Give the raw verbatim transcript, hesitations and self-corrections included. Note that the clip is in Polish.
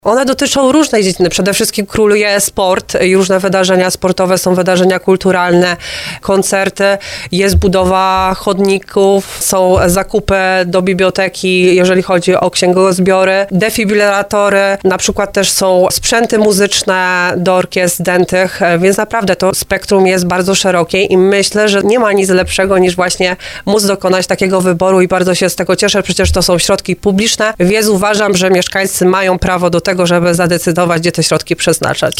One dotyczą różnej dziedziny. Przede wszystkim króluje sport i różne wydarzenia sportowe, są wydarzenia kulturalne, koncerty, jest budowa chodników, są zakupy do biblioteki, jeżeli chodzi o księgozbiory, defibrylatory, na przykład też są sprzęty muzyczne do orkiestr dętych, więc naprawdę to spektrum jest bardzo szerokie i myślę, że nie ma nic lepszego niż właśnie móc dokonać takiego wyboru i bardzo się z tego cieszę, przecież to są środki publiczne, więc uważam, że mieszkańcy mają prawo do tego, żeby zadecydować, gdzie te środki przeznaczać.